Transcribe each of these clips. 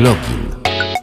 Login.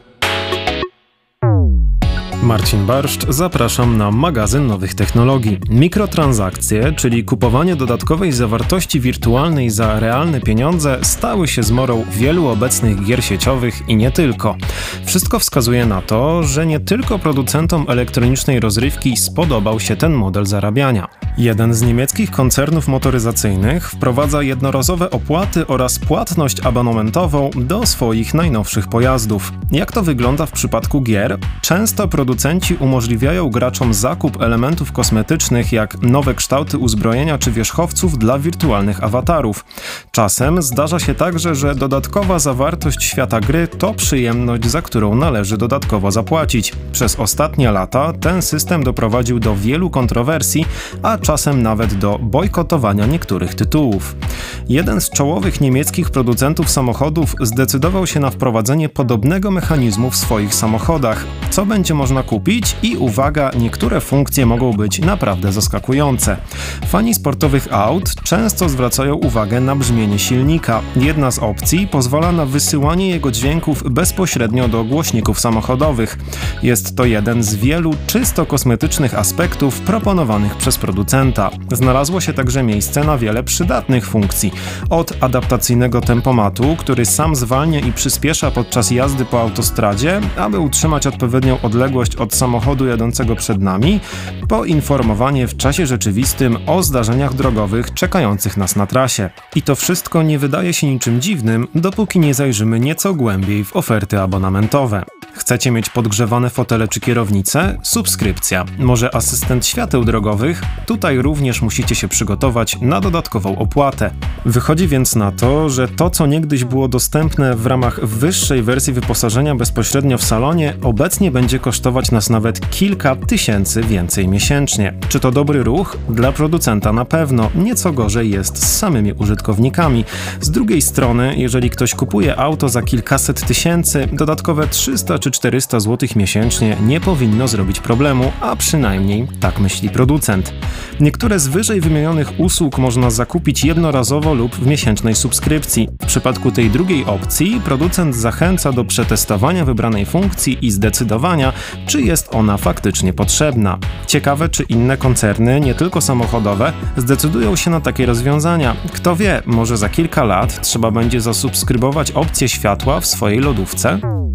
Marcin Barszcz, zapraszam na magazyn nowych technologii. Mikrotransakcje, czyli kupowanie dodatkowej zawartości wirtualnej za realne pieniądze, stały się zmorą wielu obecnych gier sieciowych i nie tylko. Wszystko wskazuje na to, że nie tylko producentom elektronicznej rozrywki spodobał się ten model zarabiania. Jeden z niemieckich koncernów motoryzacyjnych wprowadza jednorazowe opłaty oraz płatność abonamentową do swoich najnowszych pojazdów. Jak to wygląda w przypadku gier? Często producenci umożliwiają graczom zakup elementów kosmetycznych jak nowe kształty uzbrojenia czy wierzchowców dla wirtualnych awatarów. Czasem zdarza się także, że dodatkowa zawartość świata gry to przyjemność, za którą należy dodatkowo zapłacić. Przez ostatnie lata ten system doprowadził do wielu kontrowersji, a czasem nawet do bojkotowania niektórych tytułów. Jeden z czołowych niemieckich producentów samochodów zdecydował się na wprowadzenie podobnego mechanizmu w swoich samochodach. Co będzie można kupić i uwaga, niektóre funkcje mogą być naprawdę zaskakujące. Fani sportowych aut często zwracają uwagę na brzmienie silnika. Jedna z opcji pozwala na wysyłanie jego dźwięków bezpośrednio do głośników samochodowych. Jest to jeden z wielu czysto kosmetycznych aspektów proponowanych przez producenta. Znalazło się także miejsce na wiele przydatnych funkcji. Od adaptacyjnego tempomatu, który sam zwalnia i przyspiesza podczas jazdy po autostradzie, aby utrzymać odpowiednią odległość od samochodu jadącego przed nami, po informowanie w czasie rzeczywistym o zdarzeniach drogowych czekających nas na trasie. I to wszystko nie wydaje się niczym dziwnym, dopóki nie zajrzymy nieco głębiej w oferty abonamentowe. Chcecie mieć podgrzewane fotele czy kierownice? Subskrypcja. Może asystent świateł drogowych? Tutaj również musicie się przygotować na dodatkową opłatę. Wychodzi więc na to, że to, co niegdyś było dostępne w ramach wyższej wersji wyposażenia bezpośrednio w salonie, obecnie będzie kosztować nas nawet kilka tysięcy więcej miesięcznie. Czy to dobry ruch? Dla producenta na pewno. Nieco gorzej jest z samymi użytkownikami. Z drugiej strony, jeżeli ktoś kupuje auto za kilkaset tysięcy, dodatkowe 300 czy 400 zł miesięcznie nie powinno zrobić problemu, a przynajmniej tak myśli producent. Niektóre z wyżej wymienionych usług można zakupić jednorazowo lub w miesięcznej subskrypcji. W przypadku tej drugiej opcji producent zachęca do przetestowania wybranej funkcji i zdecydowania, czy jest ona faktycznie potrzebna. Ciekawe, czy inne koncerny, nie tylko samochodowe, zdecydują się na takie rozwiązania. Kto wie, może za kilka lat trzeba będzie zasubskrybować opcję światła w swojej lodówce?